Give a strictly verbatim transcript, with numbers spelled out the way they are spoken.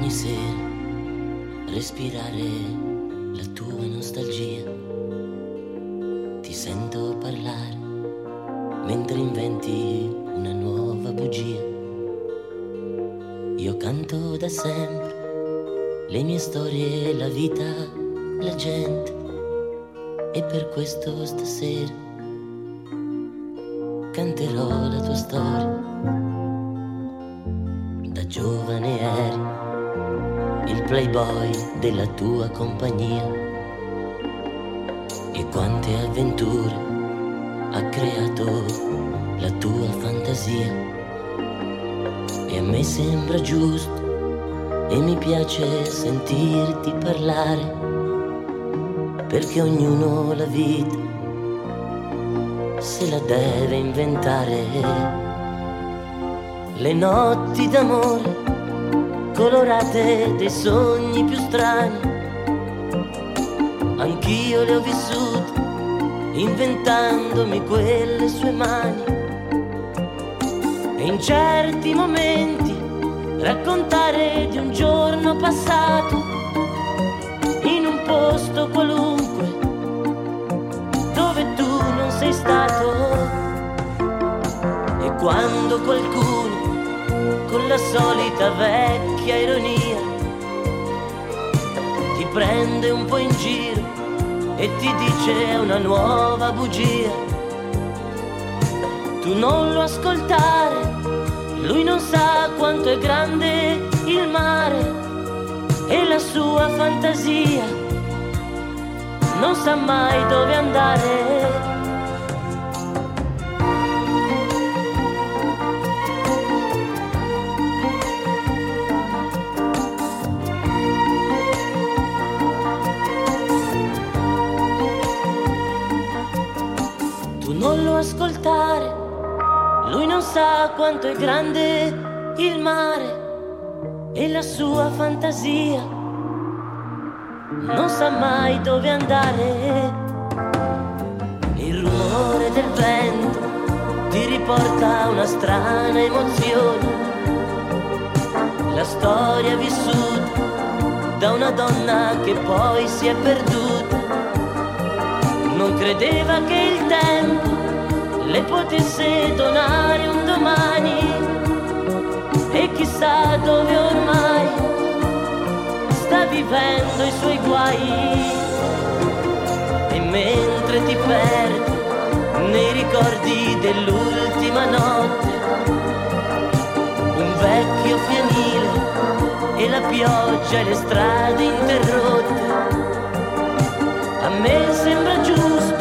ogni sera respirare la tua nostalgia. Ti sento parlare mentre inventi una nuova bugia. Io canto da sempre le mie storie, la vita, la gente, e per questo stasera canterò la tua storia. Da giovane eri il playboy della tua compagnia, e quante avventure ha creato la tua fantasia. E a me sembra giusto e mi piace sentirti parlare, perché ognuno la vita se la deve inventare. Le notti d'amore colorate dei sogni più strani, anch'io le ho vissute inventandomi quelle sue mani. E in certi momenti raccontare di un giorno passato in un posto qualunque dove tu non sei stato. E quando qualcuno con la solita vecchia ironia ti prende un po' in giro e ti dice è una nuova bugia, tu non lo ascoltare, lui non sa quanto è grande il mare, e la sua fantasia non sa mai dove andare. Non lo ascoltare, lui non sa quanto è grande il mare, e la sua fantasia non sa mai dove andare. Il rumore del vento ti riporta a una strana emozione, la storia vissuta da una donna che poi si è perduta. Non credeva che il tempo le potesse donare un domani, e chissà dove ormai sta vivendo i suoi guai. E mentre ti perdi nei ricordi dell'ultima notte, un vecchio fienile e la pioggia e le strade interrotte, a me sembra giusto